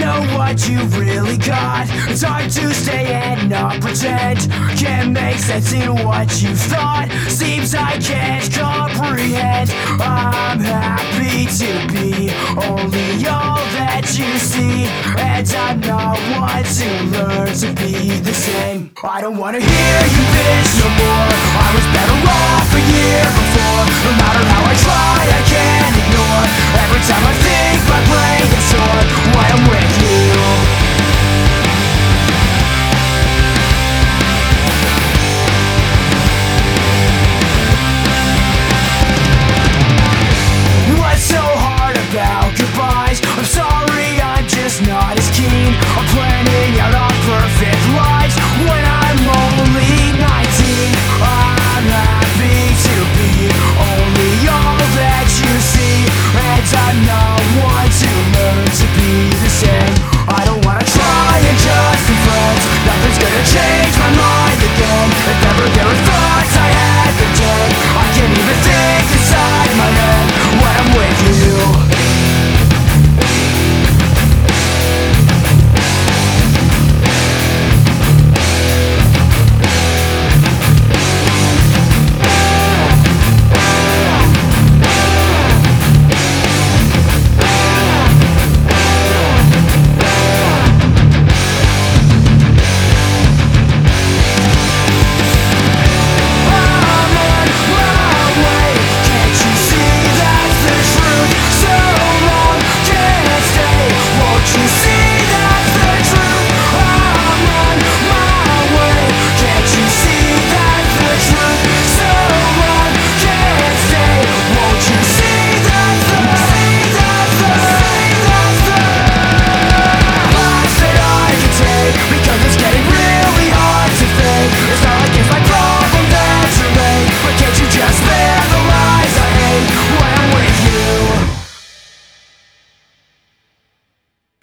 know what you really got. It's hard to stay and not pretend. Can't make sense in what you thought. Seems I can't comprehend. I'm happy to be only all that you see, and I'm not one to learn to be the same. I don't wanna hear you bitch no more. I was better off a year before. No matter how I try, I can't ignore. Every time I feel